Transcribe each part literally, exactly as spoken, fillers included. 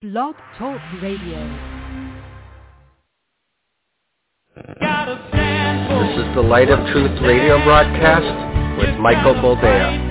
Blog Talk Radio. This is the Light of Truth radio broadcast with Michael Boldea.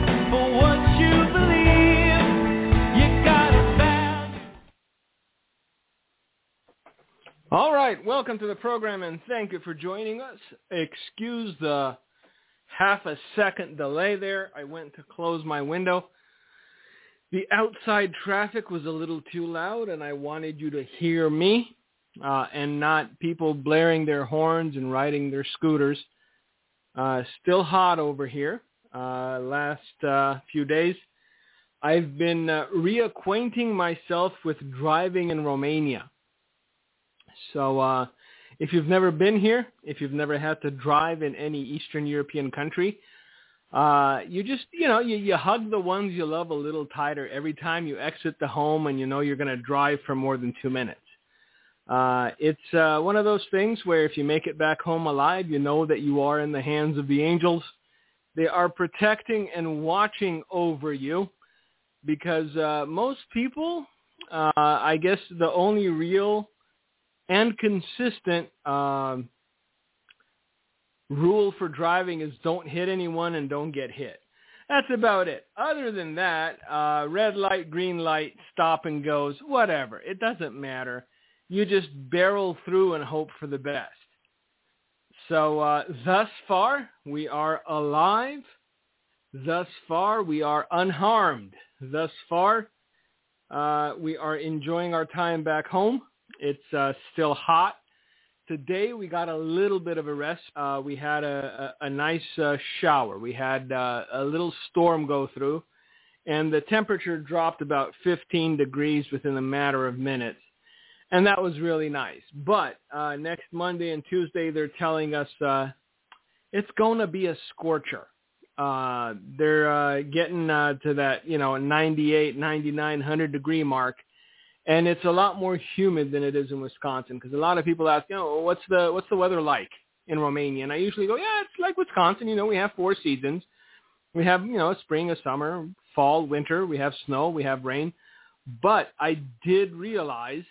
All right, welcome to the program and thank you for joining us. Excuse the half a second delay there. I went to close my window. The outside traffic was a little too loud and I wanted you to hear me uh, and not people blaring their horns and riding their scooters. Uh, still hot over here. Uh, last uh, few days, I've been uh, reacquainting myself with driving in Romania. So uh, if you've never been here, if you've never had to drive in any Eastern European country, uh, you just, you know, you, you hug the ones you love a little tighter every time you exit the home and you know you're going to drive for more than two minutes. Uh, it's uh, one of those things where if you make it back home alive, you know that you are in the hands of the angels. They are protecting and watching over you because uh, most people, uh, I guess the only real and consistent um, rule for driving is don't hit anyone and don't get hit. That's about it. Other than that, uh, red light, green light, stop and goes, whatever. It doesn't matter. You just barrel through and hope for the best. So uh, thus far, we are alive. Thus far, we are unharmed. Thus far, uh, we are enjoying our time back home. It's uh, still hot. Today we got a little bit of a rest. Uh, we had a, a, a nice uh, shower. We had uh, a little storm go through, and the temperature dropped about fifteen degrees within a matter of minutes, and that was really nice. But uh, next Monday and Tuesday they're telling us uh, it's going to be a scorcher. Uh, they're uh, getting uh, to that, you know, ninety-eight, ninety-nine, one hundred degree mark. And it's a lot more humid than it is in Wisconsin because a lot of people ask, you know, what's the what's the weather like in Romania? And I usually go, yeah, it's like Wisconsin. You know, we have four seasons. We have, you know, a spring, a summer, fall, winter. We have snow. We have rain. But I did realize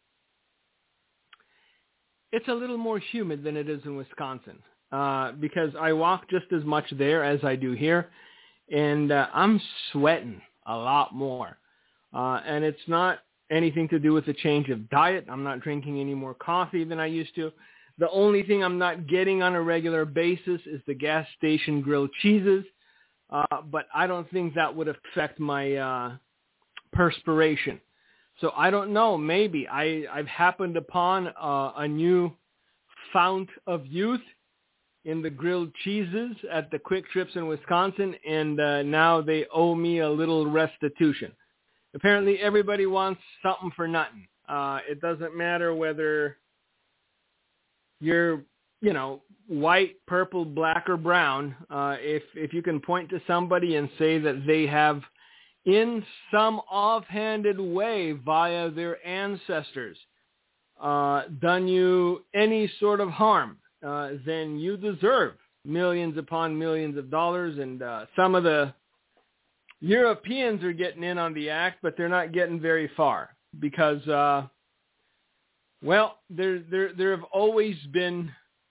it's a little more humid than it is in Wisconsin uh, because I walk just as much there as I do here. And uh, I'm sweating a lot more. Uh, and it's not anything to do with the change of diet. I'm not drinking any more coffee than I used to. The only thing I'm not getting on a regular basis is the gas station grilled cheeses. Uh, but I don't think that would affect my uh, perspiration. So I don't know. Maybe I, I've happened upon uh, a new fount of youth in the grilled cheeses at the Quick Trips in Wisconsin, and uh, now they owe me a little restitution. Apparently, everybody wants something for nothing. Uh, it doesn't matter whether you're, you know, white, purple, black, or brown. Uh, if if you can point to somebody and say that they have, in some offhanded way, via their ancestors, uh, done you any sort of harm, uh, then you deserve millions upon millions of dollars. And uh, some of the Europeans are getting in on the act, but they're not getting very far because, uh, well, there, there, there have always been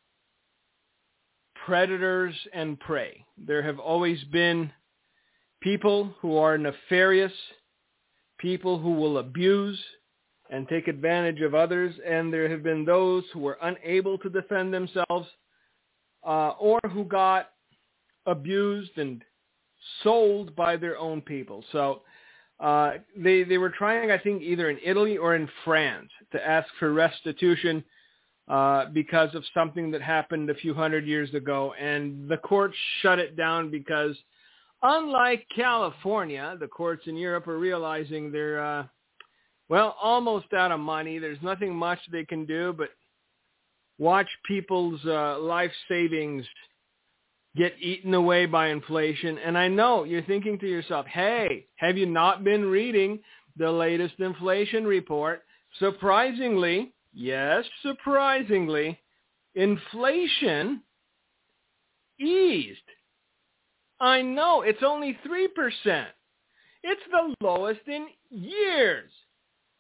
predators and prey. There have always been people who are nefarious, people who will abuse and take advantage of others, and there have been those who were unable to defend themselves uh, or who got abused and sold by their own people. So uh, they they were trying, I think, either in Italy or in France to ask for restitution uh, because of something that happened a few hundred years ago. And the courts shut it down because, unlike California, the courts in Europe are realizing they're, uh, well, almost out of money. There's nothing much they can do but watch people's uh, life savings get eaten away by inflation. And I know you're thinking to yourself, hey, have you not been reading the latest inflation report? Surprisingly, yes, surprisingly, inflation eased. I know, it's only three percent. It's the lowest in years.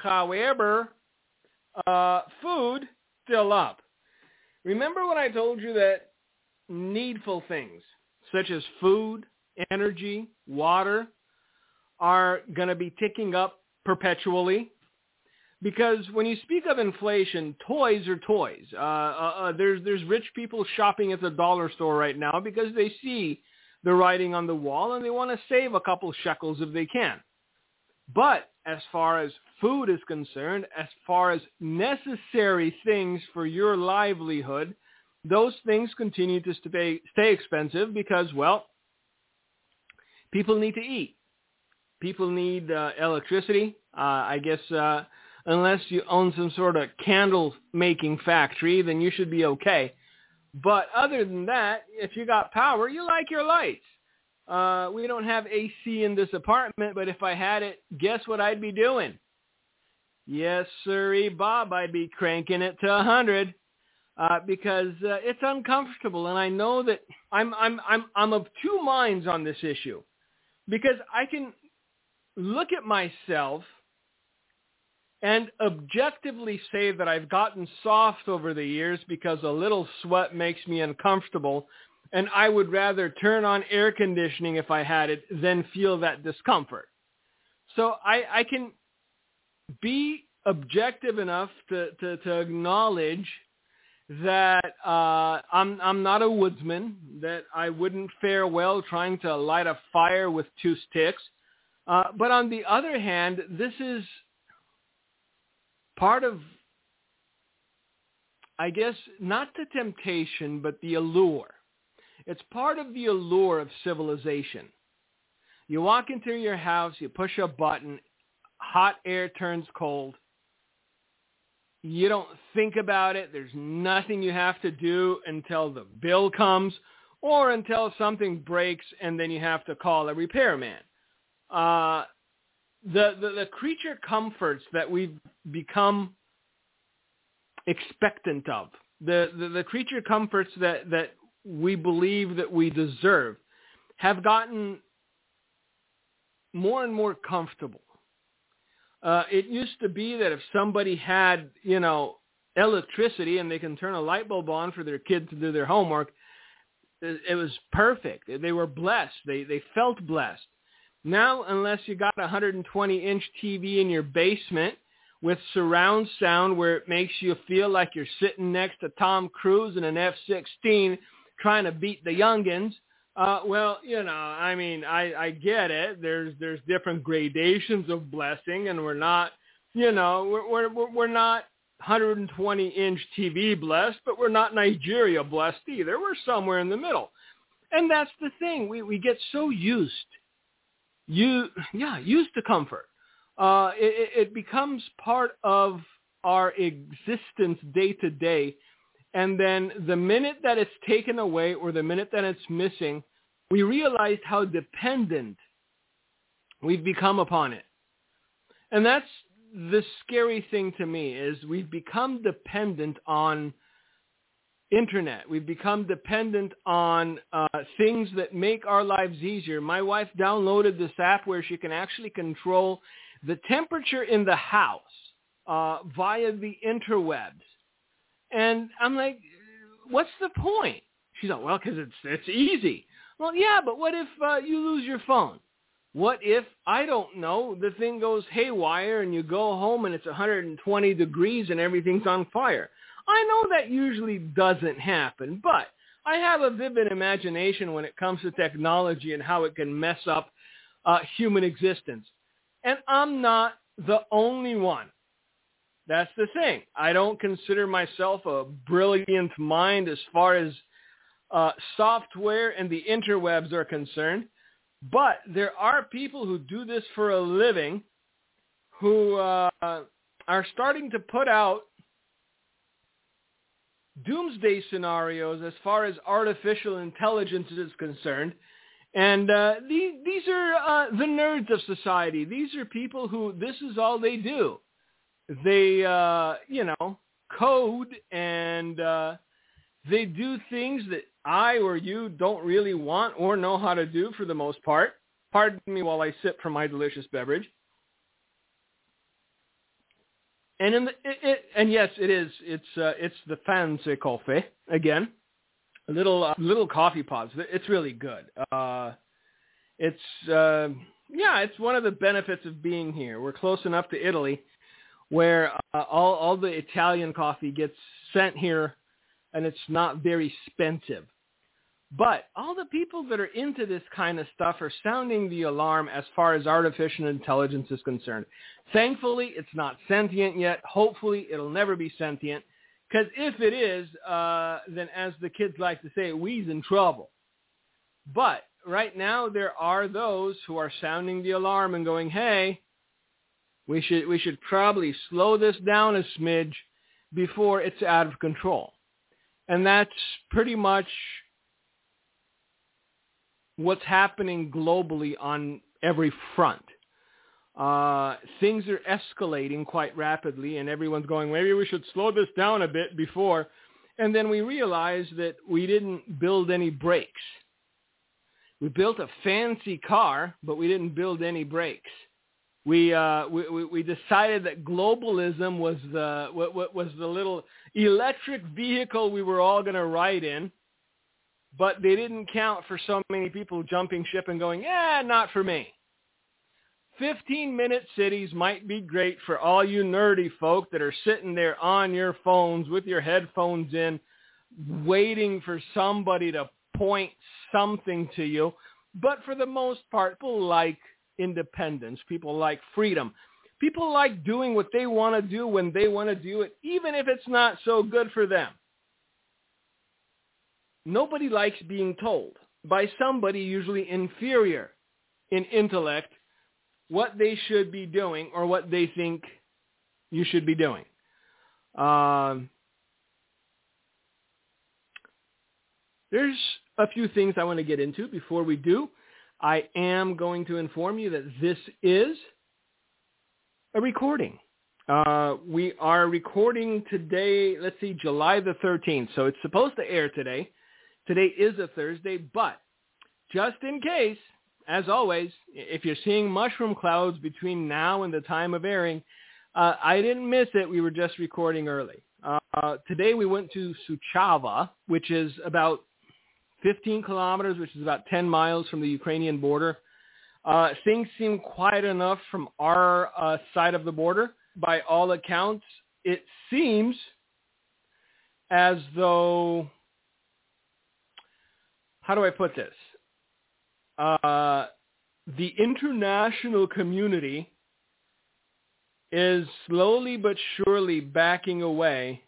However, uh, food, still up. Remember when I told you that needful things, such as food, energy, water, are going to be ticking up perpetually? Because when you speak of inflation, toys are toys. Uh, uh, uh, there's there's rich people shopping at the dollar store right now because they see the writing on the wall and they want to save a couple shekels if they can. But as far as food is concerned, as far as necessary things for your livelihood, those things continue to stay, stay expensive because, well, people need to eat. People need uh, electricity. Uh, I guess uh, unless you own some sort of candle-making factory, then you should be okay. But other than that, if you got power, you like your lights. Uh, we don't have A C in this apartment, but if I had it, guess what I'd be doing? Yes, sirree, Bob, I'd be cranking it to one hundred uh, because uh, it's uncomfortable, and I know that I'm I'm I'm I'm of two minds on this issue because I can look at myself and objectively say that I've gotten soft over the years because a little sweat makes me uncomfortable, and I would rather turn on air conditioning if I had it than feel that discomfort. So I, I can be objective enough to, to, to acknowledge that uh, I'm, I'm not a woodsman, that I wouldn't fare well trying to light a fire with two sticks. Uh, but on the other hand, this is part of, I guess, not the temptation, but the allure. It's part of the allure of civilization. You walk into your house, you push a button, hot air turns cold. You don't think about it. There's nothing you have to do until the bill comes or until something breaks and then you have to call a repairman. Uh, the, the, the creature comforts that we've become expectant of, the, the, the creature comforts that, that we believe that we deserve, have gotten more and more comfortable. Uh, it used to be that if somebody had, you know, electricity and they can turn a light bulb on for their kid to do their homework, it, it was perfect. They were blessed. They, they felt blessed. Now, unless you got a one hundred twenty inch T V in your basement with surround sound where it makes you feel like you're sitting next to Tom Cruise in an F sixteen trying to beat the youngins, uh, well, you know, I mean, I, I get it. There's there's different gradations of blessing, and we're not, you know, we're we're we're not one hundred twenty inch T V blessed, but we're not Nigeria blessed either. We're somewhere in the middle, and that's the thing. We we get so used. You, yeah, used to comfort. Uh, it, it becomes part of our existence day to day. And then the minute that it's taken away or the minute that it's missing, we realize how dependent we've become upon it. And that's the scary thing to me is we've become dependent on internet. We've become dependent on uh, things that make our lives easier. My wife downloaded this app where she can actually control the temperature in the house uh, via the interwebs. And I'm like, what's the point? She's like, well, because it's it's easy. Well, yeah, but what if uh, you lose your phone? What if, I don't know, the thing goes haywire and you go home and it's one hundred twenty degrees and everything's on fire? I know that usually doesn't happen, but I have a vivid imagination when it comes to technology and how it can mess up uh, human existence. And I'm not the only one. That's the thing. I don't consider myself a brilliant mind as far as uh, software and the interwebs are concerned, but there are people who do this for a living who uh, are starting to put out doomsday scenarios as far as artificial intelligence is concerned. And uh, these, these are uh, the nerds of society. These are people who this is all they do. They, uh, you know, code and uh, they do things that I or you don't really want or know how to do for the most part. Pardon me while I sip from my delicious beverage. And in the, it, it, and yes, it is. It's uh, it's the Fancy Coffee again. A little uh, little coffee pods. It's really good. Uh, it's uh, yeah, it's one of the benefits of being here. We're close enough to Italy, where uh, all all the Italian coffee gets sent here, and it's not very expensive. But all the people that are into this kind of stuff are sounding the alarm as far as artificial intelligence is concerned. Thankfully, it's not sentient yet. Hopefully, it'll never be sentient. Because if it is, uh, then as the kids like to say, we's in trouble. But right now, there are those who are sounding the alarm and going, hey, we should we should probably slow this down a smidge before it's out of control. And that's pretty much what's happening globally on every front. Uh, things are escalating quite rapidly, and everyone's going, maybe we should slow this down a bit before. And then we realize that we didn't build any brakes. We built a fancy car, but we didn't build any brakes. We uh, we, we decided that globalism was the what was the little electric vehicle we were all going to ride in. But they didn't count for so many people jumping ship and going, yeah, not for me. fifteen-minute cities might be great for all you nerdy folk that are sitting there on your phones with your headphones in, waiting for somebody to point something to you. But for the most part, people like independence. People like freedom. People like doing what they want to do when they want to do it, even if it's not so good for them. Nobody likes being told by somebody usually inferior in intellect what they should be doing or what they think you should be doing. Um, there's a few things I want to get into. Before we do, I am going to inform you that this is a recording. Uh, we are recording today, let's see, July the thirteenth. So it's supposed to air today. Today is a Thursday, but just in case, as always, if you're seeing mushroom clouds between now and the time of airing, uh, I didn't miss it. We were just recording early. Uh, today we went to Suceava, which is about fifteen kilometers, which is about ten miles from the Ukrainian border. Uh, things seem quiet enough from our uh, side of the border. By all accounts, it seems as though, how do I put this? Uh, the international community is slowly but surely backing away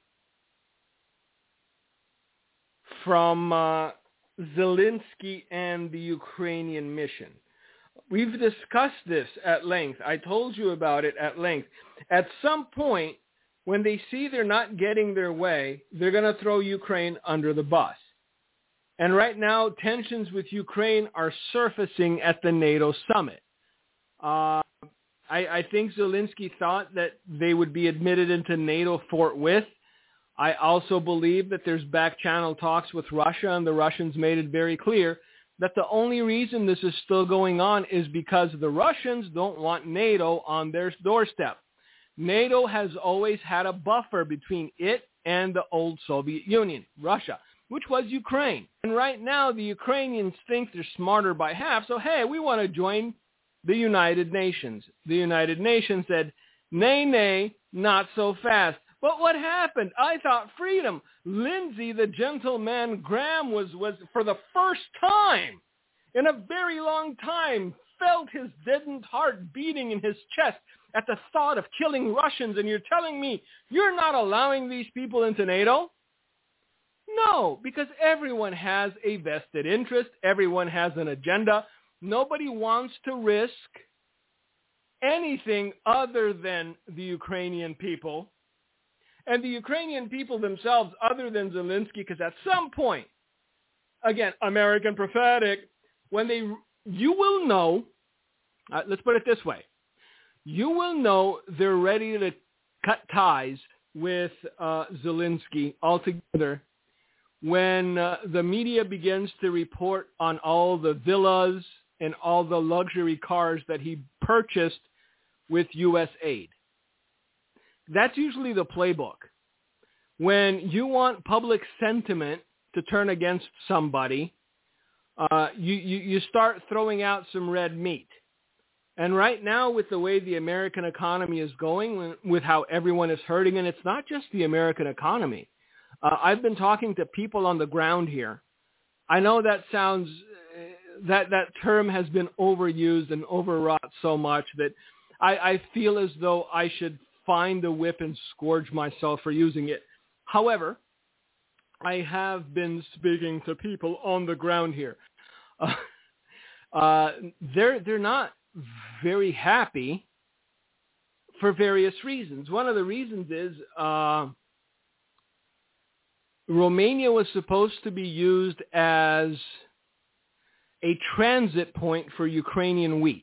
from uh, Zelensky and the Ukrainian mission. We've discussed this at length. I told you about it at length. At some point, when they see they're not getting their way, they're going to throw Ukraine under the bus. And right now, tensions with Ukraine are surfacing at the NATO summit. Uh, I, I think Zelensky thought that they would be admitted into NATO forthwith. I also believe that there's back-channel talks with Russia, and the Russians made it very clear that the only reason this is still going on is because the Russians don't want NATO on their doorstep. NATO has always had a buffer between it and the old Soviet Union, Russia, which was Ukraine. And right now, the Ukrainians think they're smarter by half, so hey, we want to join the United Nations. The United Nations said, nay, nay, not so fast. But what happened? I thought freedom. Lindsey, the gentleman Graham, was, was for the first time in a very long time, felt his deadened heart beating in his chest at the thought of killing Russians, and you're telling me you're not allowing these people into NATO? No, because everyone has a vested interest. Everyone has an agenda. Nobody wants to risk anything other than the Ukrainian people. And the Ukrainian people themselves, other than Zelensky, because at some point, again, American prophetic, when they, you will know, uh, let's put it this way, you will know they're ready to cut ties with uh, Zelensky altogether when uh, the media begins to report on all the villas and all the luxury cars that he purchased with U S aid. That's usually the playbook. When you want public sentiment to turn against somebody, uh, you, you, you start throwing out some red meat. And right now, with the way the American economy is going, with how everyone is hurting, and it's not just the American economy. Uh, I've been talking to people on the ground here. I know that sounds, that, that term has been overused and overwrought so much that I, I feel as though I should find a whip and scourge myself for using it. However, I have been speaking to people on the ground here. Uh, uh, they're they're not very happy for various reasons. One of the reasons is uh, Romania was supposed to be used as a transit point for Ukrainian wheat.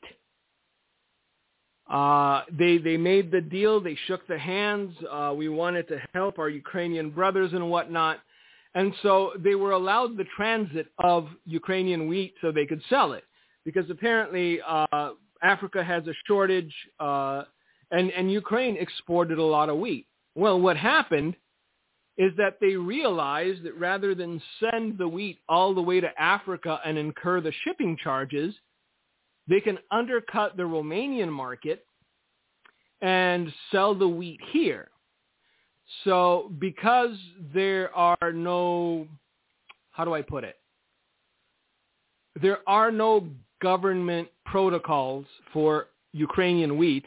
Uh, they they made the deal. They shook the hands. Uh, we wanted to help our Ukrainian brothers and whatnot. And so they were allowed the transit of Ukrainian wheat so they could sell it. Because apparently uh, Africa has a shortage, uh, and, and Ukraine exported a lot of wheat. Well, what happened is that they realized that rather than send the wheat all the way to Africa and incur the shipping charges, they can undercut the Romanian market and sell the wheat here. So because there are no, how do I put it? There are no government protocols for Ukrainian wheat,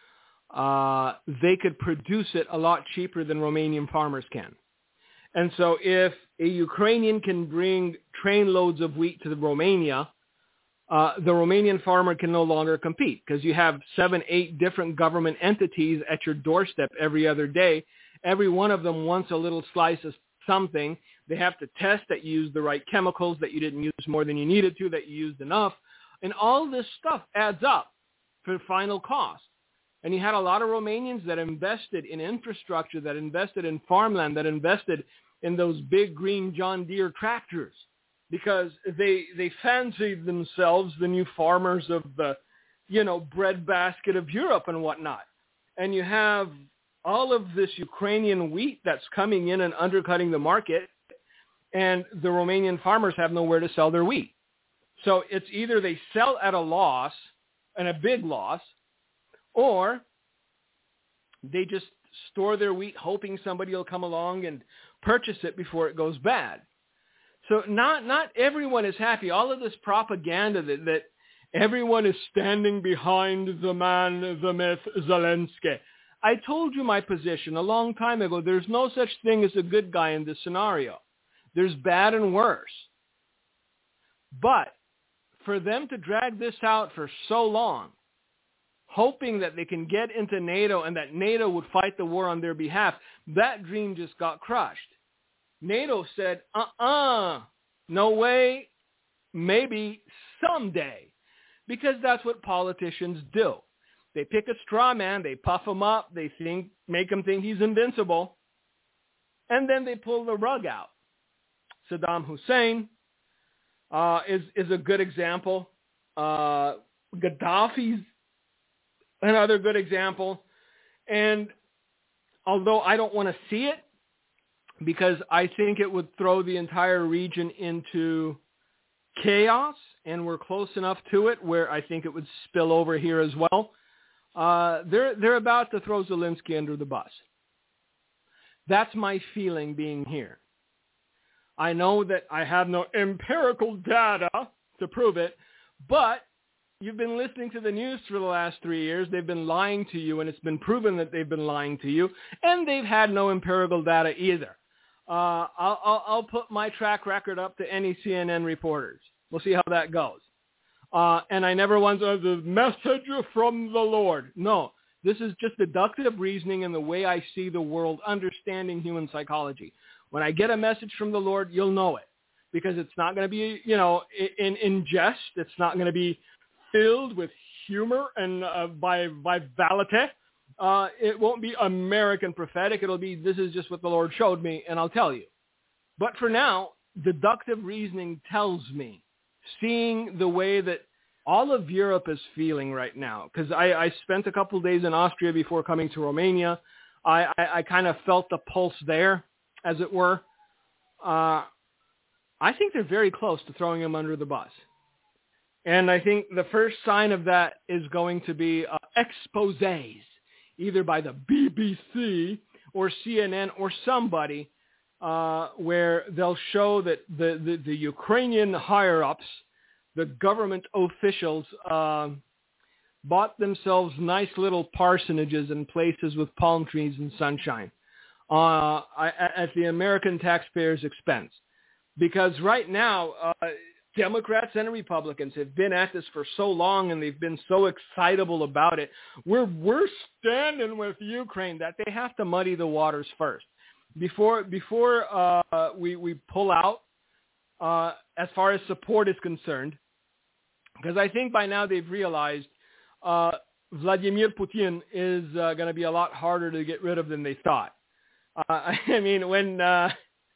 uh, they could produce it a lot cheaper than Romanian farmers can. And so if a Ukrainian can bring trainloads of wheat to the Romania, Uh, the Romanian farmer can no longer compete because you have seven, eight different government entities at your doorstep every other day. Every one of them wants a little slice of something. They have to test that you use the right chemicals, that you didn't use more than you needed to, that you used enough. And all this stuff adds up for the final cost. And you had a lot of Romanians that invested in infrastructure, that invested in farmland, that invested in those big green John Deere tractors, because they they fancied themselves the new farmers of the, you know, breadbasket of Europe and whatnot. And you have all of this Ukrainian wheat that's coming in and undercutting the market, and the Romanian farmers have nowhere to sell their wheat. So it's either they sell at a loss, and a big loss, or they just store their wheat hoping somebody will come along and purchase it before it goes bad. So not not everyone is happy. All of this propaganda that, that everyone is standing behind the man, the myth, Zelensky. I told you my position a long time ago. There's no such thing as a good guy in this scenario. There's bad and worse. But for them to drag this out for so long, hoping that they can get into NATO and that NATO would fight the war on their behalf, that dream just got crushed. NATO said, uh-uh, no way, maybe someday, because that's what politicians do. They pick a straw man, they puff him up, they think, make him think he's invincible, and then they pull the rug out. Saddam Hussein uh, is, is a good example. Uh, Gaddafi's another good example. And although I don't want to see it, because I think it would throw the entire region into chaos, and we're close enough to it where I think it would spill over here as well. Uh, they're they're about to throw Zelensky under the bus. That's my feeling being here. I know that I have no empirical data to prove it, but you've been listening to the news for the last three years. They've been lying to you, and it's been proven that they've been lying to you, and they've had no empirical data either. Uh, I'll, I'll, I'll put my track record up to any C N N reporters. We'll see how that goes. Uh, and I never once said the message from the Lord. No, this is just deductive reasoning and the way I see the world, understanding human psychology. When I get a message from the Lord, you'll know it, because it's not going to be, you know, in, in jest. It's not going to be filled with humor and uh, by vitality. Uh, it won't be American prophetic. It'll be, this is just what the Lord showed me, and I'll tell you. But for now, deductive reasoning tells me, seeing the way that all of Europe is feeling right now, because I, I spent a couple of days in Austria before coming to Romania. I, I, I kind of felt the pulse there, as it were. Uh, I think they're very close to throwing him under the bus. And I think the first sign of that is going to be uh, exposés, either by the B B C or C N N or somebody, uh, where they'll show that the, the, the Ukrainian higher-ups, the government officials, uh, bought themselves nice little parsonages in places with palm trees and sunshine uh, at the American taxpayers' expense. Because right now, uh, Democrats and Republicans have been at this for so long, and they've been so excitable about it. We're we're standing with Ukraine that they have to muddy the waters first before before uh, we we pull out uh, as far as support is concerned. Because I think by now they've realized uh, Vladimir Putin is uh, going to be a lot harder to get rid of than they thought. Uh, I mean, when. Uh,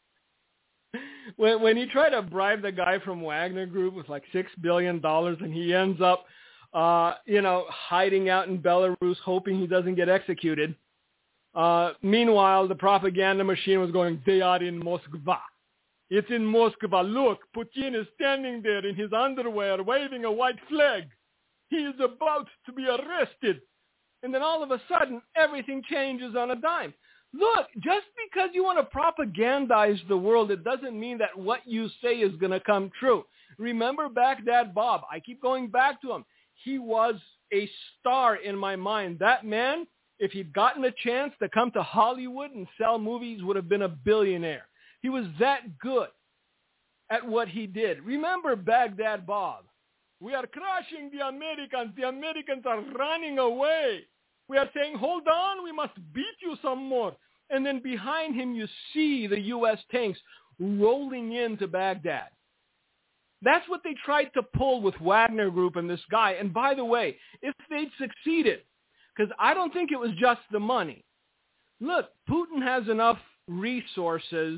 When when you try to bribe the guy from Wagner Group with like six billion dollars and he ends up, uh, you know, hiding out in Belarus, hoping he doesn't get executed. Uh, meanwhile, the propaganda machine was going, they are in Moscow. It's in Moscow. Look, Putin is standing there in his underwear waving a white flag. He is about to be arrested. And then all of a sudden, everything changes on a dime. Look, just because you want to propagandize the world, it doesn't mean that what you say is going to come true. Remember Baghdad Bob. I keep going back to him. He was a star in my mind. That man, if he'd gotten a chance to come to Hollywood and sell movies, would have been a billionaire. He was that good at what he did. Remember Baghdad Bob. We are crushing the Americans. The Americans are running away. We are saying, hold on, we must beat you some more. And then behind him, you see the U S tanks rolling into Baghdad. That's what they tried to pull with Wagner Group and this guy. And by the way, if they'd succeeded, because I don't think it was just the money. Look, Putin has enough resources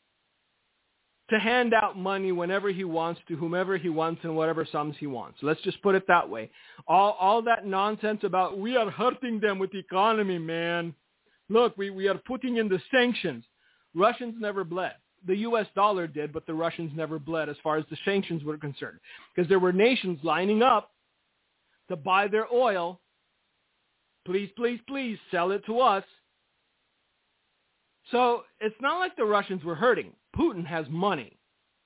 to hand out money whenever he wants to whomever he wants and whatever sums he wants. Let's just put it that way. All all that nonsense about we are hurting them with the economy, man. Look, we, we are putting in the sanctions. Russians never bled. The U S dollar did, but the Russians never bled as far as the sanctions were concerned. Because there were nations lining up to buy their oil. Please, please, please sell it to us. So it's not like the Russians were hurting. Putin has money.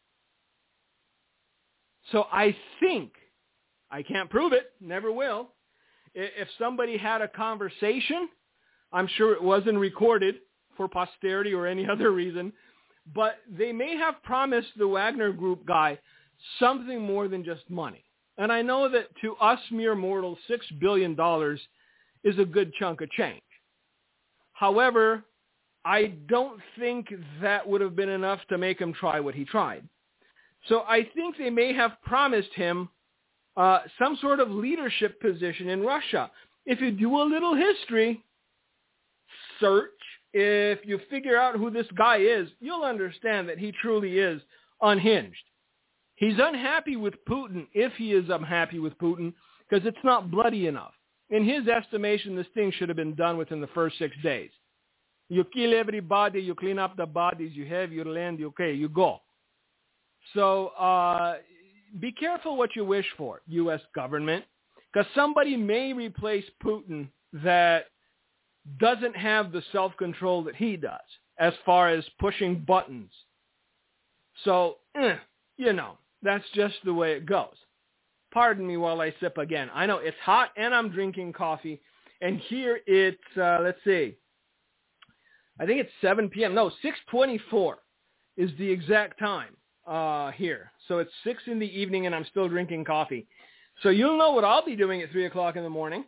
So I think, I can't prove it, never will, if somebody had a conversation, I'm sure it wasn't recorded for posterity or any other reason, but they may have promised the Wagner Group guy something more than just money. And I know that to us mere mortals, six billion dollars is a good chunk of change. However, I don't think that would have been enough to make him try what he tried. So I think they may have promised him uh, some sort of leadership position in Russia. If you do a little history, search, if you figure out who this guy is, you'll understand that he truly is unhinged. He's unhappy with Putin, if he is unhappy with Putin, because it's not bloody enough. In his estimation, this thing should have been done within the first six days. You kill everybody, you clean up the bodies, you have your land, okay, you go. So uh, be careful what you wish for, U S government, because somebody may replace Putin that doesn't have the self-control that he does as far as pushing buttons. So, eh, you know, that's just the way it goes. Pardon me while I sip again. I know it's hot and I'm drinking coffee. And here it's, uh, let's see, I think it's seven p.m. No, six twenty-four is the exact time uh, here. So it's six in the evening and I'm still drinking coffee. So you'll know what I'll be doing at three o'clock in the morning.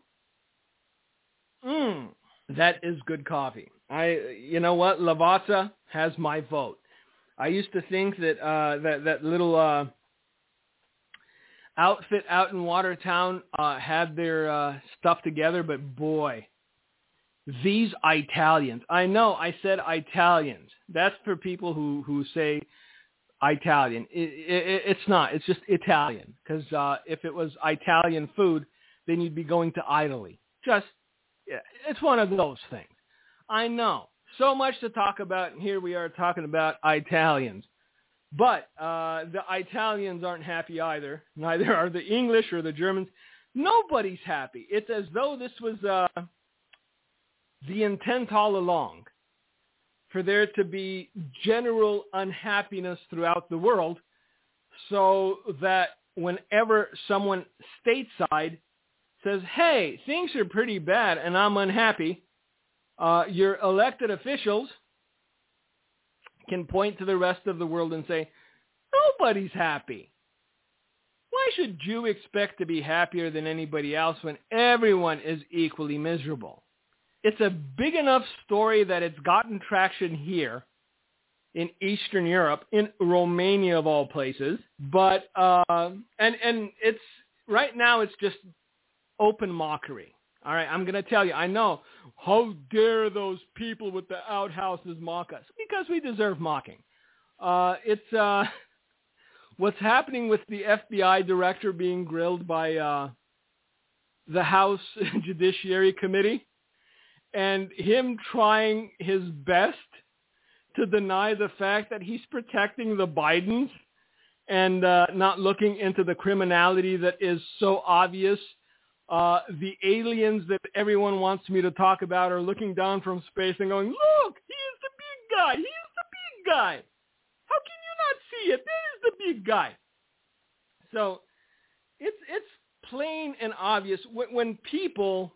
Mmm, that is good coffee. I, you know what? Lavazza has my vote. I used to think that uh, that, that little uh, outfit out in Watertown uh, had their uh, stuff together, but boy, these Italians. I know I said Italians. That's for people who, who say Italian. It, it, it's not. It's just Italian. Because uh, if it was Italian food, then you'd be going to Italy. Just, yeah, it's one of those things. I know. So much to talk about, and here we are talking about Italians. But uh, the Italians aren't happy either. Neither are the English or the Germans. Nobody's happy. It's as though this was uh, the intent all along, for there to be general unhappiness throughout the world, so that whenever someone stateside says, hey, things are pretty bad and I'm unhappy, uh, your elected officials can point to the rest of the world and say, nobody's happy. Why should you expect to be happier than anybody else when everyone is equally miserable? It's a big enough story that it's gotten traction here in Eastern Europe, in Romania of all places. But, uh, and, and it's, right now it's just open mockery. All right, I'm going to tell you, I know, how dare those people with the outhouses mock us? Because we deserve mocking. Uh, it's uh, what's happening with the F B I director being grilled by uh, the House Judiciary Committee, and him trying his best to deny the fact that he's protecting the Bidens and uh, not looking into the criminality that is so obvious. Uh, the aliens that everyone wants me to talk about are looking down from space and going, look, he is the big guy. He is the big guy. How can you not see it? There is the big guy. So it's it's plain and obvious. When, when people,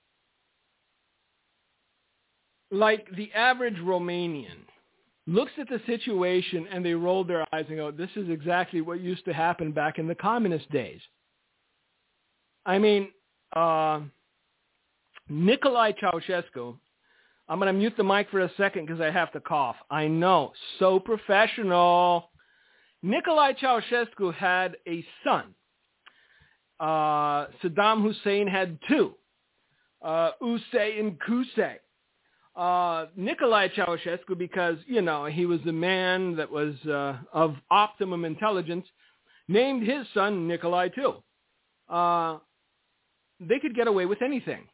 like the average Romanian, looks at the situation and they roll their eyes and go, this is exactly what used to happen back in the communist days. I mean, uh, Nicolae Ceausescu, I'm going to mute the mic for a second because I have to cough. I know, so professional. Nicolae Ceausescu had a son. Uh, Saddam Hussein had two, uh, Usei and Kusei. Uh, Nicolae Ceausescu, because, you know, he was a man that was uh, of optimum intelligence, named his son Nicolae too. Uh, they could get away with anything.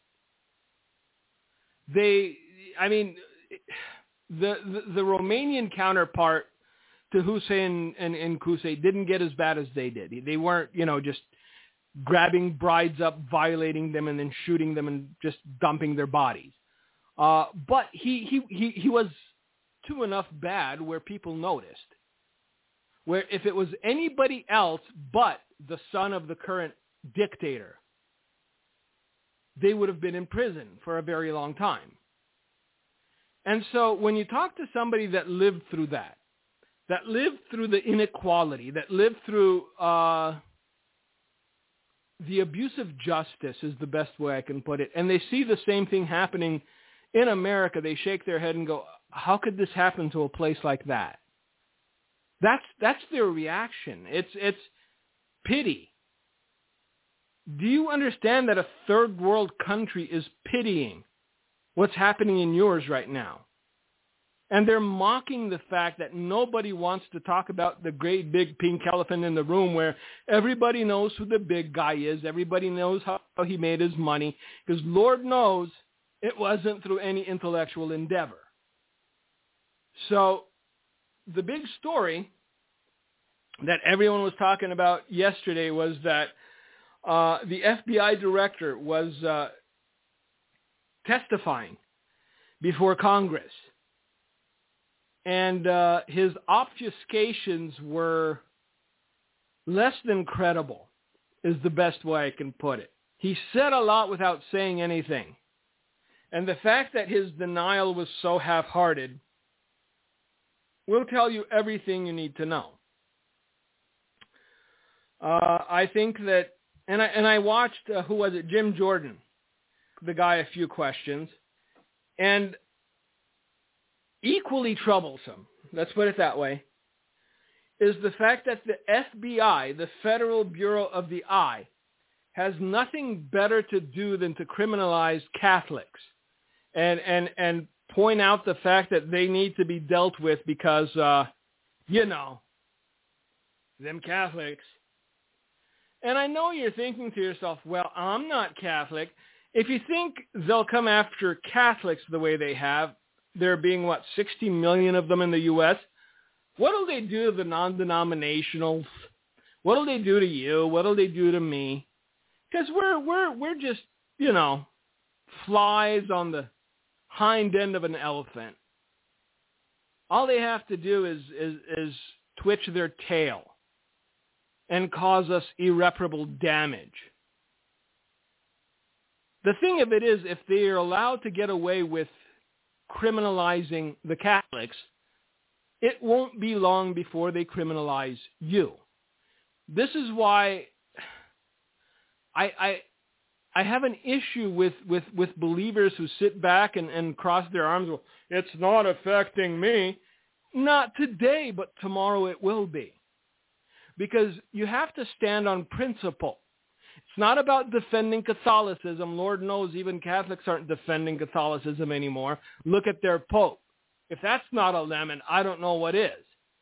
They, I mean, the, the, the Romanian counterpart to Hussein and, and Kusei didn't get as bad as they did. They weren't, you know, just grabbing brides up, violating them, and then shooting them and just dumping their bodies. Uh, but he, he, he, he was to enough bad where people noticed. Where if it was anybody else but the son of the current dictator, they would have been in prison for a very long time. And so when you talk to somebody that lived through that, that lived through the inequality, that lived through uh, the abuse of justice is the best way I can put it, and they see the same thing happening in America, they shake their head and go, how could this happen to a place like that? That's that's their reaction. It's it's pity. Do you understand that a third world country is pitying what's happening in yours right now? And they're mocking the fact that nobody wants to talk about the great big pink elephant in the room where everybody knows who the big guy is. Everybody knows how he made his money. Because Lord knows it wasn't through any intellectual endeavor. So the big story that everyone was talking about yesterday was that uh, the F B I director was uh, testifying before Congress. And uh, his obfuscations were less than credible, is the best way I can put it. He said a lot without saying anything. And the fact that his denial was so half-hearted will tell you everything you need to know. Uh, I think that, and I, and I watched, uh, who was it, Jim Jordan, the guy A Few Questions, and equally troublesome, let's put it that way, is the fact that the F B I, the Federal Bureau of the Eye, has nothing better to do than to criminalize Catholics. And, and and point out the fact that they need to be dealt with because, uh, you know, them Catholics. And I know you're thinking to yourself, well, I'm not Catholic. if you think they'll come after Catholics the way they have, there being, what, sixty million of them in the U S, what'll they do to the non-denominationals? What'll they do to you? What'll they do to me? Because we're, we're, we're just, you know, flies on the hind end of an elephant. All they have to do is, is, is twitch their tail and cause us irreparable damage. The thing of it is, if they are allowed to get away with criminalizing the Catholics, it won't be long before they criminalize you. This is why I I, I have an issue with, with, with believers who sit back and, and cross their arms. Well, it's not affecting me. Not today, but tomorrow it will be. Because you have to stand on principle. It's not about defending Catholicism. Lord knows even Catholics aren't defending Catholicism anymore. Look at their Pope. If that's not a lemon, I don't know what is.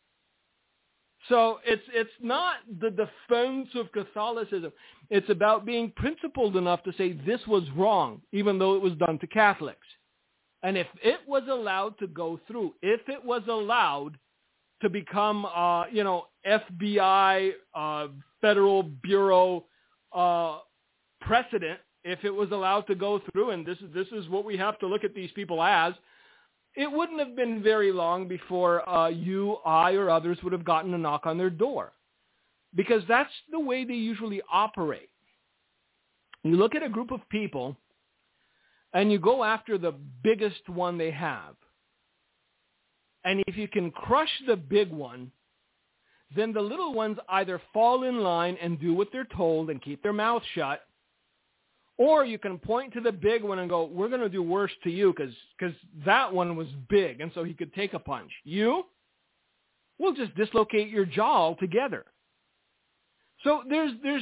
So it's it's not the defense of Catholicism. It's about being principled enough to say this was wrong, even though it was done to Catholics. And if it was allowed to go through, if it was allowed to become, uh, you know, F B I, uh, Federal Bureau uh, precedent, if it was allowed to go through, and this is this is what we have to look at these people as, it wouldn't have been very long before uh, you, I, or others would have gotten a knock on their door. Because that's the way they usually operate. You look at a group of people, and you go after the biggest one they have. And if you can crush the big one, then the little ones either fall in line and do what they're told and keep their mouth shut, or you can point to the big one and go, we're going to do worse to you because because that one was big, and so he could take a punch. You? We'll just dislocate your jaw altogether. So there's there's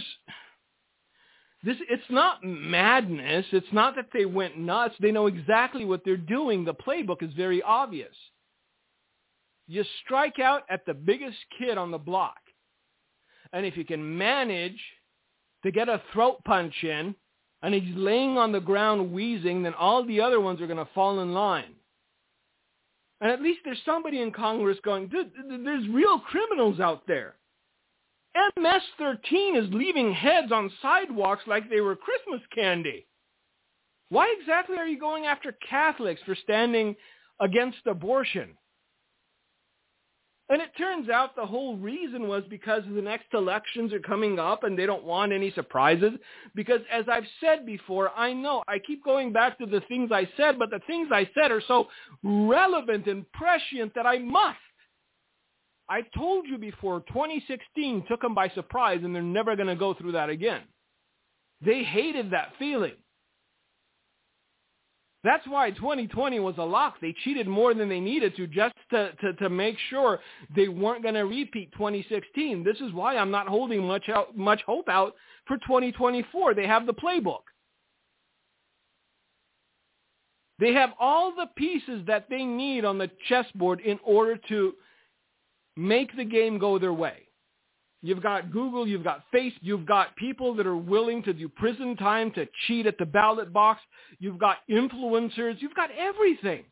this. It's not madness. It's not that they went nuts. They know exactly what they're doing. The playbook is very obvious. You strike out at the biggest kid on the block. And if you can manage to get a throat punch in, and he's laying on the ground wheezing, then all the other ones are going to fall in line. And at least there's somebody in Congress going, dude, there's real criminals out there. M S thirteen is leaving heads on sidewalks like they were Christmas candy. Why exactly are you going after Catholics for standing against abortion? And it turns out the whole reason was because the next elections are coming up and they don't want any surprises. Because as I've said before, I know, I keep going back to the things I said, but the things I said are so relevant and prescient that I must. I told you before, twenty sixteen took them by surprise and they're never going to go through that again. They hated that feeling. That's why twenty twenty was a lock. They cheated more than they needed to just to, to, to make sure they weren't going to repeat twenty sixteen. This is why I'm not holding much out, much hope out for twenty twenty-four. They have the playbook. They have all the pieces that they need on the chessboard in order to make the game go their way. You've got Google, you've got Facebook, you've got people that are willing to do prison time to cheat at the ballot box. You've got influencers. You've got everything.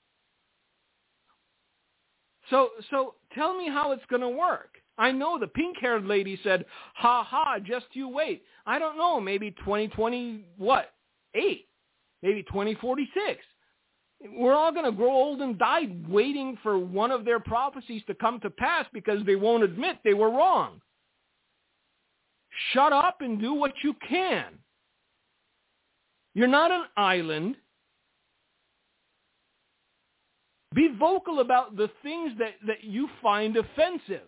So, so tell me how it's going to work. I know the pink-haired lady said, ha ha, just you wait. I don't know, maybe twenty twenty, what, eight, maybe twenty forty-six. We're all going to grow old and die waiting for one of their prophecies to come to pass because they won't admit they were wrong. Shut up and do what you can. You're not an island. Be vocal about the things that, that you find offensive.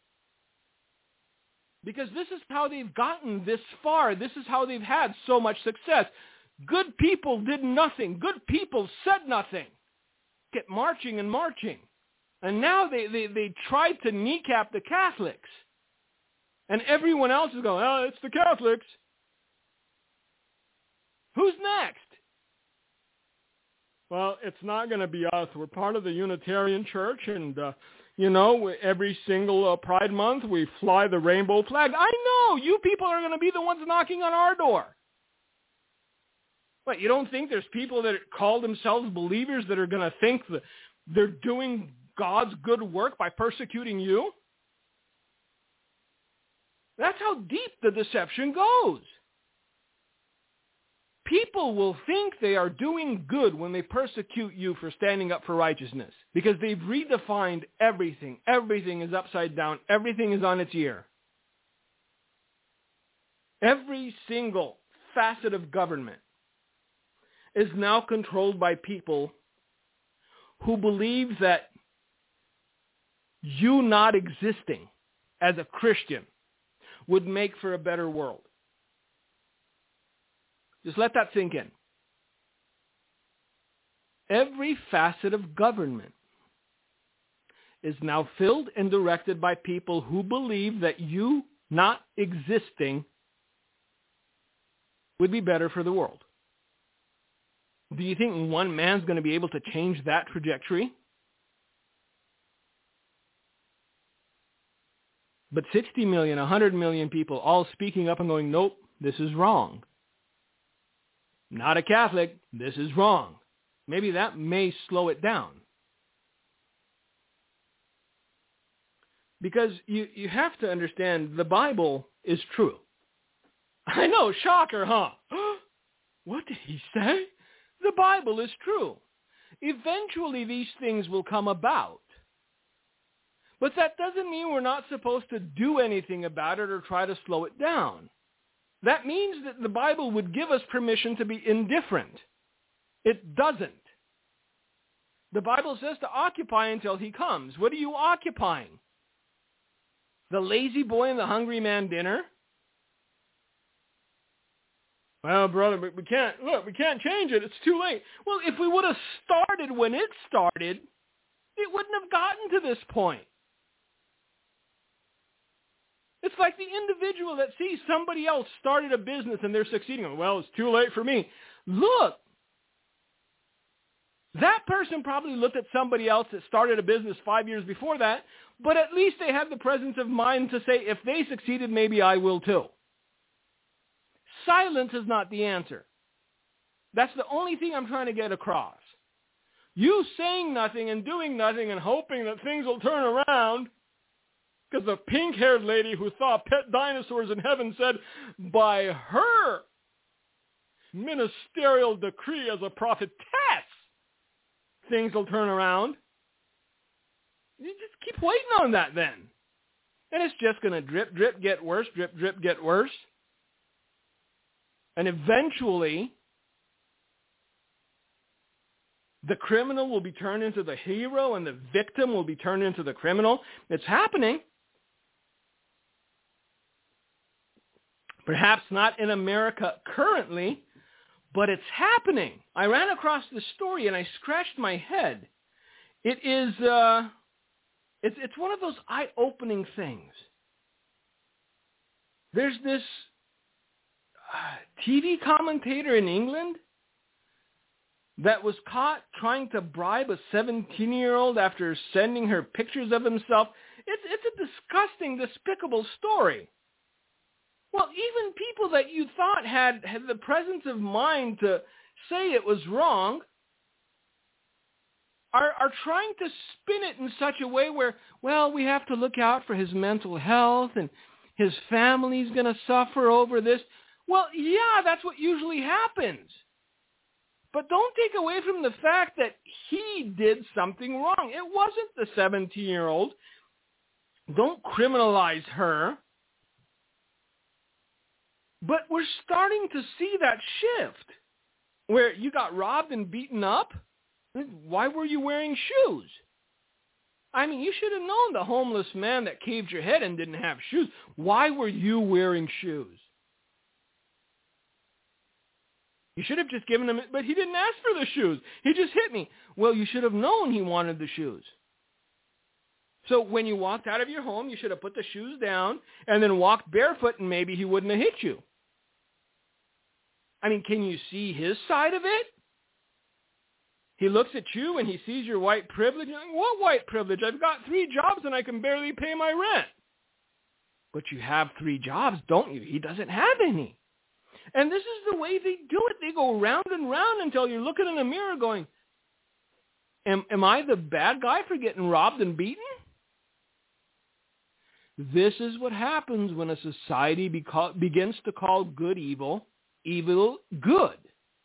Because this is how they've gotten this far. This is how they've had so much success. Good people did nothing. Good people said nothing. Kept marching and marching. And now they, they, they tried to kneecap the Catholics. And everyone else is going, oh, it's the Catholics. Who's next? Well, it's not going to be us. We're part of the Unitarian Church, and, uh, you know, every single uh, Pride Month we fly the rainbow flag. I know. You people are going to be the ones knocking on our door. What, you don't think there's people that call themselves believers that are going to think that they're doing God's good work by persecuting you? That's how deep the deception goes. People will think they are doing good when they persecute you for standing up for righteousness because they've redefined everything. Everything is upside down. Everything is on its ear. Every single facet of government is now controlled by people who believe that you not existing as a Christian would make for a better world. Just let that sink in. Every facet of government is now filled and directed by people who believe that you not existing would be better for the world. Do you think one man's going to be able to change that trajectory? But sixty million, one hundred million people all speaking up and going, nope, this is wrong. Not a Catholic, this is wrong. Maybe that may slow it down. Because you, you have to understand the Bible is true. I know, shocker, huh? What did he say? The Bible is true. Eventually these things will come about. But that doesn't mean we're not supposed to do anything about it or try to slow it down. That means that the Bible would give us permission to be indifferent. It doesn't. The Bible says to occupy until he comes. What are you occupying? The lazy boy and the hungry man dinner? Well, brother, we can't, look, we can't change it. It's too late. Well, if we would have started when it started, it wouldn't have gotten to this point. It's like the individual that sees somebody else started a business and they're succeeding. Well, it's too late for me. Look, that person probably looked at somebody else that started a business five years before that, but at least they had the presence of mind to say, if they succeeded, maybe I will too. Silence is not the answer. That's the only thing I'm trying to get across. You saying nothing and doing nothing and hoping that things will turn around, because the pink-haired lady who saw pet dinosaurs in heaven said, by her ministerial decree as a prophetess, things will turn around. You just keep waiting on that then. And it's just going to drip, drip, get worse, drip, drip, get worse. And eventually, the criminal will be turned into the hero and the victim will be turned into the criminal. It's happening. Perhaps not in America currently, but it's happening. I ran across this story and I scratched my head. It is, uh, it's, it's one of those eye-opening things. There's this uh, T V commentator in England that was caught trying to bribe a seventeen-year-old after sending her pictures of himself. It's, it's a disgusting, despicable story. Well, even people that you thought had, had the presence of mind to say it was wrong are, are trying to spin it in such a way where, well, we have to look out for his mental health and his family's going to suffer over this. Well, yeah, that's what usually happens. But don't take away from the fact that he did something wrong. It wasn't the seventeen-year-old. Don't criminalize her. But we're starting to see that shift where you got robbed and beaten up. Why were you wearing shoes? I mean, you should have known the homeless man that caved your head and didn't have shoes. Why were you wearing shoes? You should have just given him, but he didn't ask for the shoes. He just hit me. Well, you should have known he wanted the shoes. So when you walked out of your home, you should have put the shoes down and then walked barefoot and maybe he wouldn't have hit you. I mean, can you see his side of it? He looks at you and he sees your white privilege. You're like, what white privilege? I've got three jobs and I can barely pay my rent. But you have three jobs, don't you? He doesn't have any. And this is the way they do it. They go round and round until you're looking in the mirror going, am, am I the bad guy for getting robbed and beaten? This is what happens when a society beca- begins to call good evil, evil good.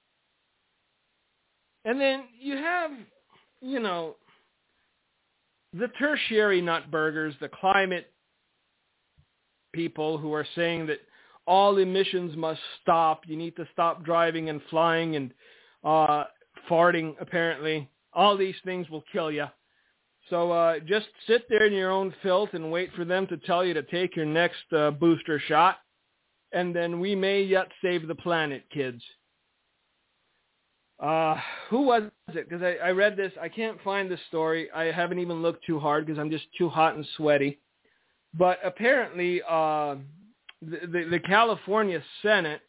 And then you have, you know, the tertiary nutburgers, the climate people who are saying that all emissions must stop. You need to stop driving and flying and uh, farting, apparently. All these things will kill you. So uh, just sit there in your own filth and wait for them to tell you to take your next uh, booster shot. And then we may yet save the planet, kids. Uh, who was it? Because I, I read this. I can't find the story. I haven't even looked too hard because I'm just too hot and sweaty. But apparently uh, the, the, the California Senate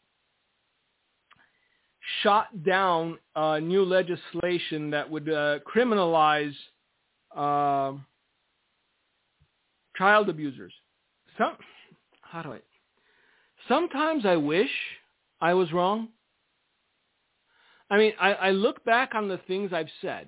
shot down uh, new legislation that would uh, criminalize uh, child abusers. Some, how do I? Sometimes I wish I was wrong. I mean, I, I look back on the things I've said,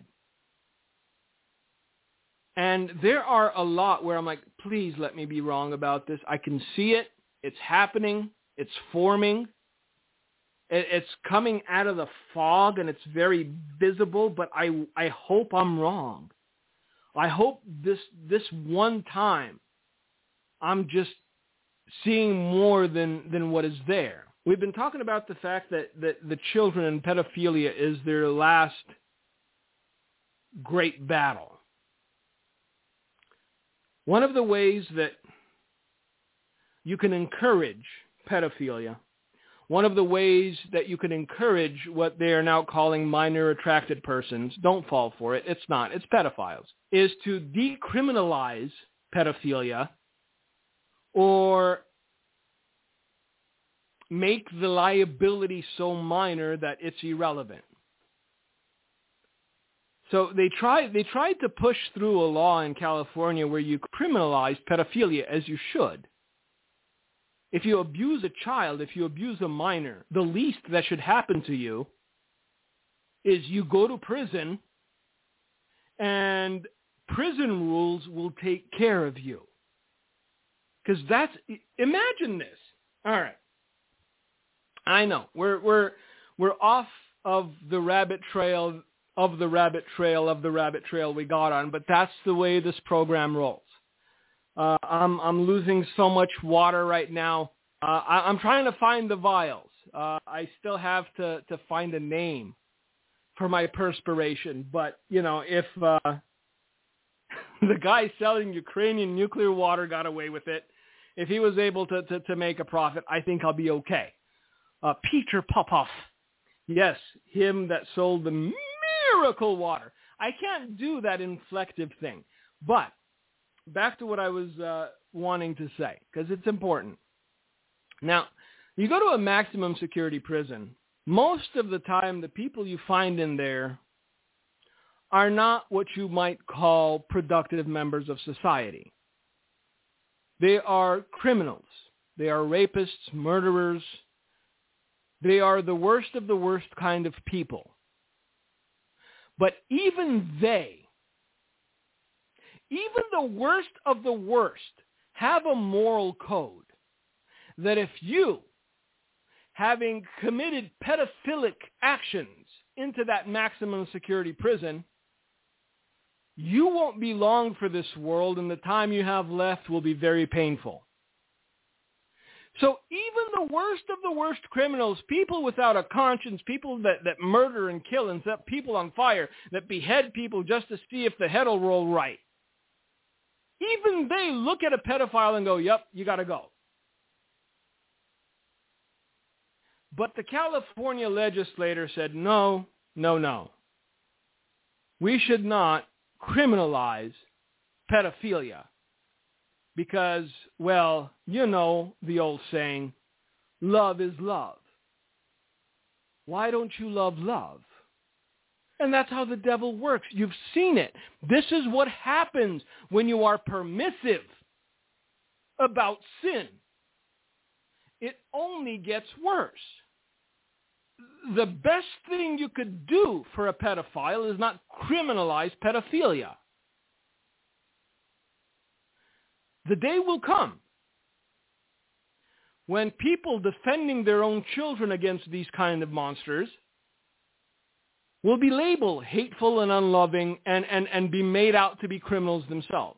and there are a lot where I'm like, please let me be wrong about this. I can see it. It's happening. It's forming. It, it's coming out of the fog, and it's very visible, but I, I hope I'm wrong. I hope this this one time I'm just seeing more than, than what is there. We've been talking about the fact that, that the children and pedophilia is their last great battle. One of the ways that you can encourage pedophilia, one of the ways that you can encourage what they are now calling minor attracted persons, don't fall for it, it's not, it's pedophiles, is to decriminalize pedophilia or make the liability so minor that it's irrelevant. So they tried they tried to push through a law in California where you criminalize pedophilia, as you should. If you abuse a child, if you abuse a minor, the least that should happen to you is you go to prison, and prison rules will take care of you. Because that's, imagine this. All right. I know we're we're we're off of the rabbit trail of the rabbit trail of the rabbit trail we got on, but that's the way this program rolls. Uh, I'm I'm losing so much water right now. Uh, I, I'm trying to find the vials. Uh, I still have to, to find a name for my perspiration, but you know, if uh, the guy selling Ukrainian nuclear water got away with it, if he was able to to, to make a profit, I think I'll be okay. Uh, Peter Popov. Yes, him that sold the miracle water. I can't do that inflective thing. But back to what I was uh, wanting to say, because it's important. Now, you go to a maximum security prison, most of the time the people you find in there are not what you might call productive members of society. They are criminals. They are rapists, murderers. They are the worst of the worst kind of people. But even they, even the worst of the worst, have a moral code that if you, having committed pedophilic actions into that maximum security prison, you won't be long for this world, and the time you have left will be very painful. So even the worst of the worst criminals, people without a conscience, people that, that murder and kill and set people on fire, that behead people just to see if the head will roll right, even they look at a pedophile and go, yep, you got to go. But the California legislator said, no, no, no. We should not criminalize pedophilia. Because, well, you know the old saying, love is love. Why don't you love love? And that's how the devil works. You've seen it. This is what happens when you are permissive about sin. It only gets worse. the best thing you could do for a pedophile is not criminalize pedophilia. The day will come when people defending their own children against these kind of monsters will be labeled hateful and unloving and, and, and be made out to be criminals themselves.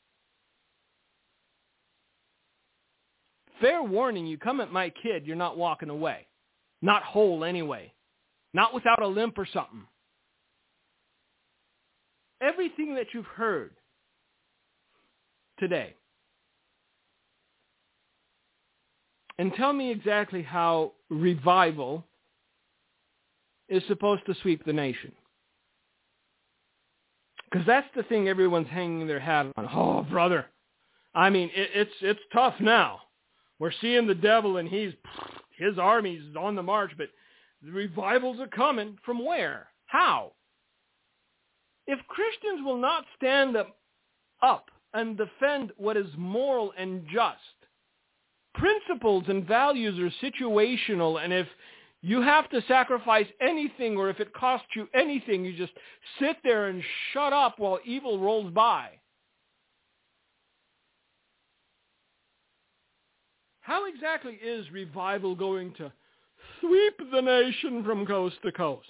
Fair warning, you come at my kid, you're not walking away. Not whole anyway. Not without a limp or something. Everything that you've heard today. And tell me exactly how revival is supposed to sweep the nation. Because that's the thing everyone's hanging their hat on. Oh, brother. I mean, it, it's it's tough now. We're seeing the devil and he's, his army's on the march, but the revivals are coming. From where? How? If Christians will not stand up, up and defend what is moral and just, principles and values are situational, and if you have to sacrifice anything or if it costs you anything, you just sit there and shut up while evil rolls by. How exactly is revival going to sweep the nation from coast to coast?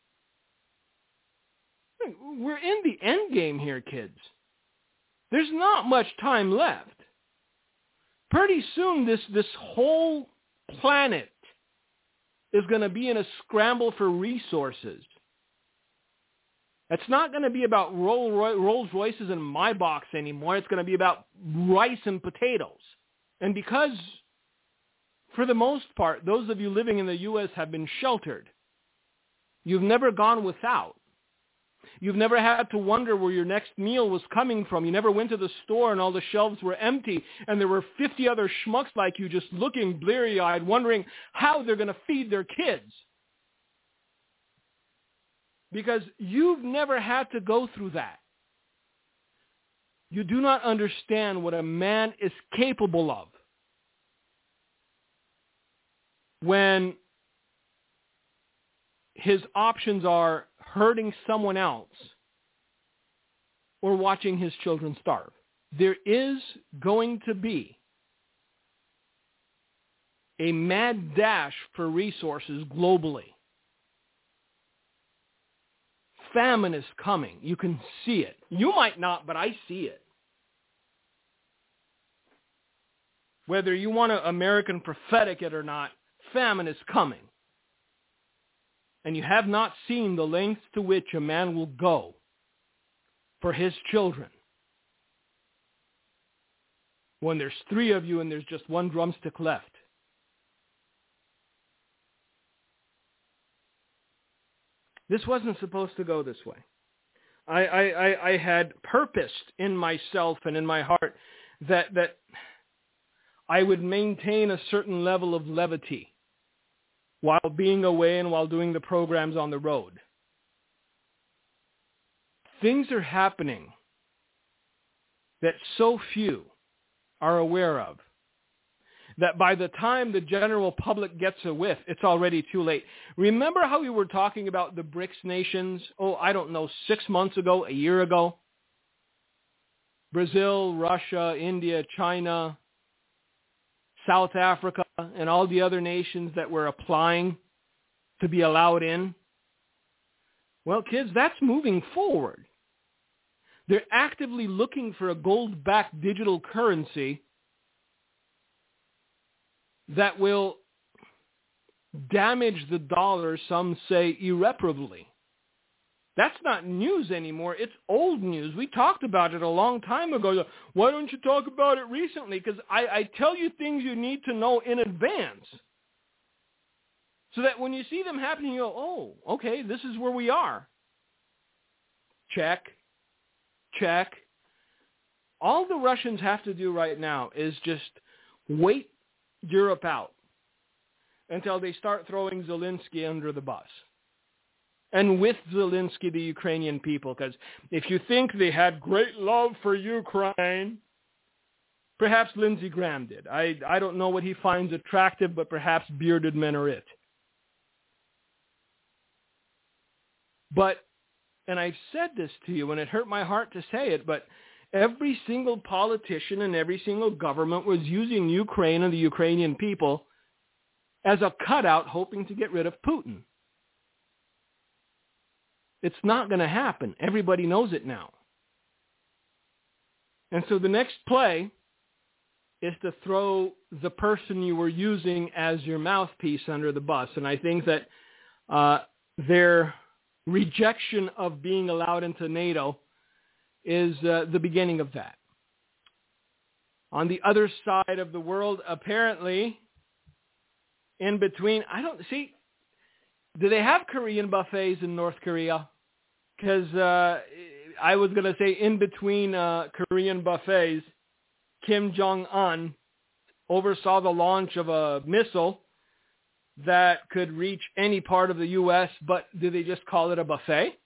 We're in the end game here, kids. There's not much time left. Pretty soon, this, this whole planet is going to be in a scramble for resources. It's not going to be about Rolls Royces and Maybachs anymore. It's going to be about rice and potatoes. And because, for the most part, those of you living in the U S have been sheltered, you've never gone without. You've never had to wonder where your next meal was coming from. You never went to the store and all the shelves were empty and there were fifty other schmucks like you just looking bleary-eyed, wondering how they're going to feed their kids. Because you've never had to go through that. You do not understand what a man is capable of when his options are hurting someone else or watching his children starve. There is going to be a mad dash for resources globally. Famine is coming. You can see it. You might not, but I see it. Whether you want to American prophetic it or not, famine is coming. And you have not seen the lengths to which a man will go for his children. When there's three of you and there's just one drumstick left. This wasn't supposed to go this way. I, I, I, I had purposed in myself and in my heart that, that I would maintain a certain level of levity while being away and while doing the programs on the road. Things are happening that so few are aware of, that by the time the general public gets a whiff, it's already too late. Remember how we were talking about the BRICS nations, oh, I don't know, six months ago, a year ago? Brazil, Russia, India, China, South Africa, and all the other nations that were applying to be allowed in. Well, kids, that's moving forward. They're actively looking for a gold-backed digital currency that will damage the dollar, some say, irreparably. That's not news anymore. It's old news. We talked about it a long time ago. Why don't you talk about it recently? Because I, I tell you things you need to know in advance. So that when you see them happening, you go, oh, okay, this is where we are. Check. Check. All the Russians have to do right now is just wait Europe out until they start throwing Zelensky under the bus. And with Zelensky, the Ukrainian people, because if you think they had great love for Ukraine, perhaps Lindsey Graham did. I, I don't know what he finds attractive, but perhaps bearded men are it. But, and I've said this to you, and it hurt my heart to say it, but every single politician and every single government was using Ukraine and the Ukrainian people as a cutout, hoping to get rid of Putin. It's not going to happen. Everybody knows it now. And so the next play is to throw the person you were using as your mouthpiece under the bus. And I think that uh, their rejection of being allowed into NATO is uh, the beginning of that. On the other side of the world, apparently, in between, I don't see, do they have Korean buffets in North Korea? Because uh, I was going to say in between uh, Korean buffets, Kim Jong-un oversaw the launch of a missile that could reach any part of the U S, but do they just call it a buffet?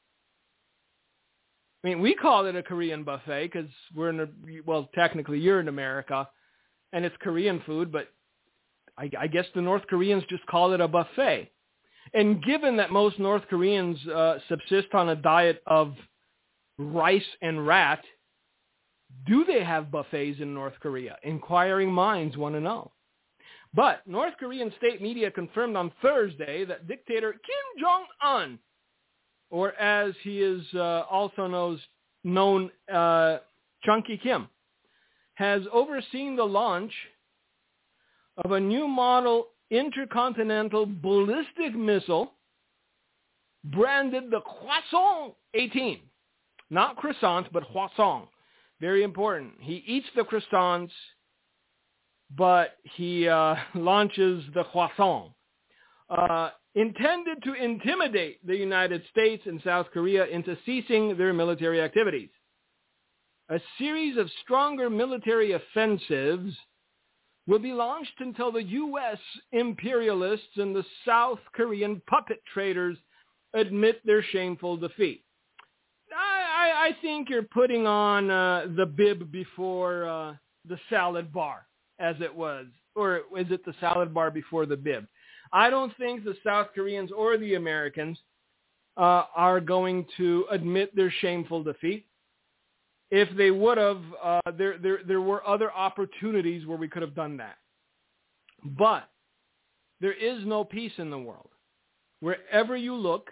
I mean, we call it a Korean buffet because we're in a, well, technically you're in America, and it's Korean food, but I, I guess the North Koreans just call it a buffet. And given that most North Koreans uh, subsist on a diet of rice and rat, do they have buffets in North Korea? Inquiring minds want to know. But North Korean state media confirmed on Thursday that dictator Kim Jong-un, or as he is uh, also knows, known, uh, Chunky Kim, has overseen the launch of a new model intercontinental ballistic missile branded the Hwasong eighteen. Not croissants, but Hwasong. Very important. He eats the croissants, but he uh, launches the Hwasong. Uh, intended to intimidate the United States and South Korea into ceasing their military activities. A series of stronger military offensives will be launched until the U S imperialists and the South Korean puppet traders admit their shameful defeat. I, I, I think you're putting on uh, the bib before uh, the salad bar, as it was. Or is it the salad bar before the bib? I don't think the South Koreans or the Americans uh, are going to admit their shameful defeat. If they would have, uh, there, there, there were other opportunities where we could have done that. But there is no peace in the world. Wherever you look,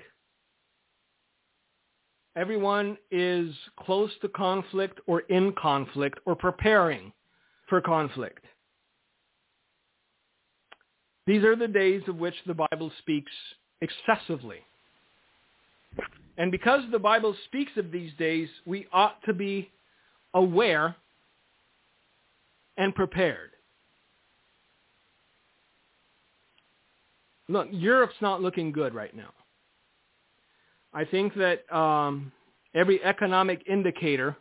everyone is close to conflict or in conflict or preparing for conflict. These are the days of which the Bible speaks excessively. And because the Bible speaks of these days, we ought to be aware and prepared. Look, Europe's not looking good right now. I think that um, every economic indicator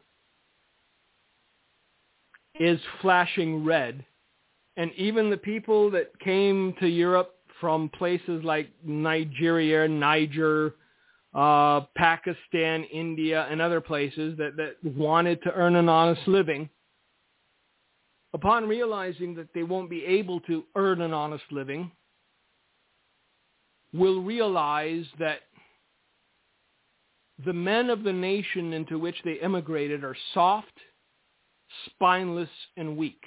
is flashing red. And even the people that came to Europe from places like Nigeria, Niger, Uh, Pakistan, India, and other places that, that wanted to earn an honest living, upon realizing that they won't be able to earn an honest living, will realize that the men of the nation into which they immigrated are soft, spineless, and weak.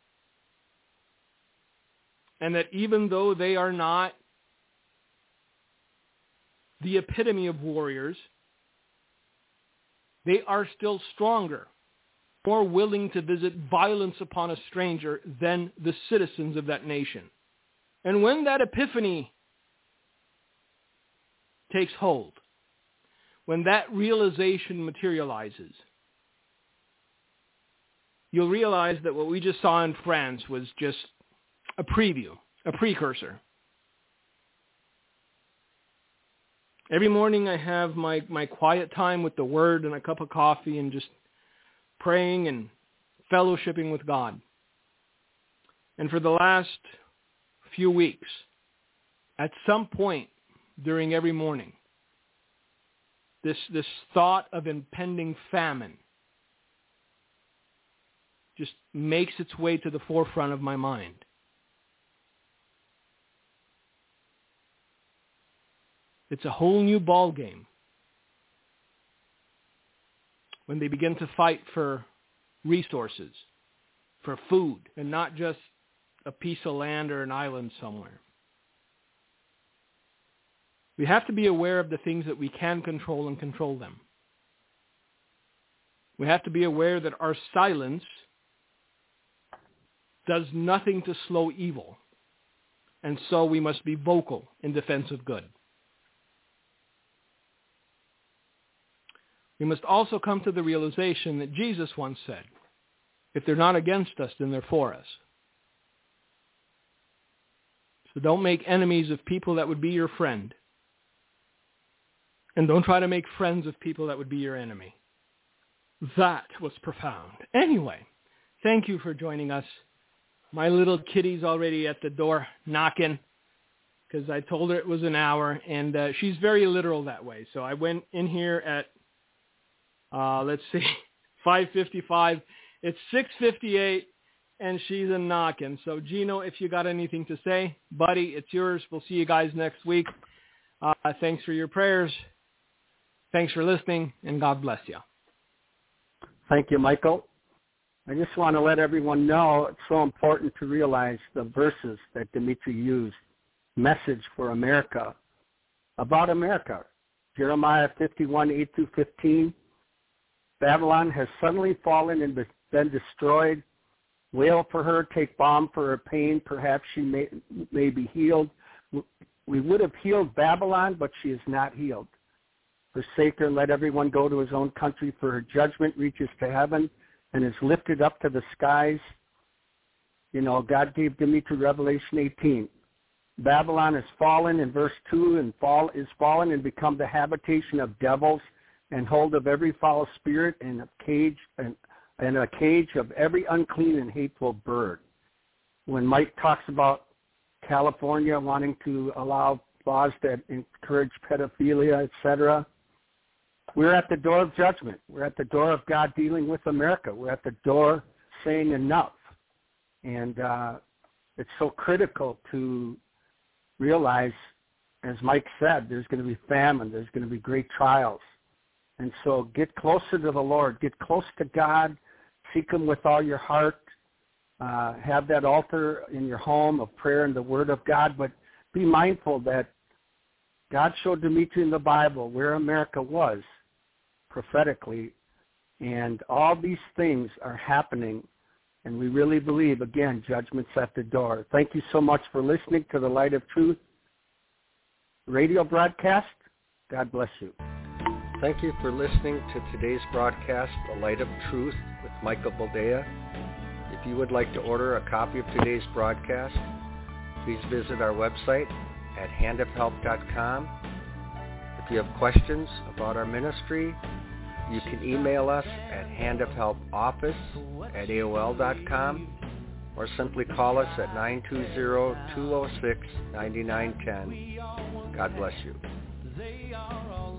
And that even though they are not the epitome of warriors, they are still stronger, more willing to visit violence upon a stranger than the citizens of that nation. And when that epiphany takes hold, when that realization materializes, you'll realize that what we just saw in France was just a preview, a precursor. Every morning I have my, my quiet time with the Word and a cup of coffee and just praying and fellowshipping with God. And for the last few weeks, at some point during every morning, this, this thought of impending famine just makes its way to the forefront of my mind. It's a whole new ball game when they begin to fight for resources, for food, and not just a piece of land or an island somewhere. We have to be aware of the things that we can control and control them. We have to be aware that our silence does nothing to slow evil, and so we must be vocal in defense of good. We must also come to the realization that Jesus once said, if they're not against us, then they're for us. So don't make enemies of people that would be your friend. And don't try to make friends of people that would be your enemy. That was profound. Anyway, thank you for joining us. My little kitty's already at the door knocking because I told her it was an hour, and uh, she's very literal that way. So I went in here at, uh, let's see, five fifty-five. It's six fifty-eight, and she's a knocking. So, Gino, if you got anything to say, buddy, it's yours. We'll see you guys next week. Uh, thanks for your prayers. Thanks for listening, and God bless you. Thank you, Michael. I just want to let everyone know it's so important to realize the verses that Dimitri used, message for America, about America. Jeremiah fifty-one, eight through fifteen. Babylon has suddenly fallen and been destroyed. Wail for her, take balm for her pain. Perhaps she may, may be healed. We would have healed Babylon, but she is not healed. Forsake her, let everyone go to his own country, for her judgment reaches to heaven and is lifted up to the skies. You know, God gave Dimitri Revelation eighteen. Babylon is fallen in verse two, and fall is fallen and become the habitation of devils, and hold of every foul spirit, and a cage and, and a cage of every unclean and hateful bird. When Mike talks about California wanting to allow laws that encourage pedophilia, et cetera, we're at the door of judgment. We're at the door of God dealing with America. We're at the door saying enough. And uh, it's so critical to realize, as Mike said, there's going to be famine. There's going to be great trials. And so get closer to the Lord. Get close to God. Seek him with all your heart. Uh, have that altar in your home of prayer and the Word of God. But be mindful that God showed Dimitri in the Bible where America was prophetically. And all these things are happening. And we really believe, again, judgment's at the door. Thank you so much for listening to the Light of Truth radio broadcast. God bless you. Thank you for listening to today's broadcast, The Light of Truth with Michael Boldea. If you would like to order a copy of today's broadcast, please visit our website at hand of help dot com. If you have questions about our ministry, you can email us at handofhelpoffice at A O L dot com or simply call us at nine two zero, two zero six, nine nine one zero. God bless you.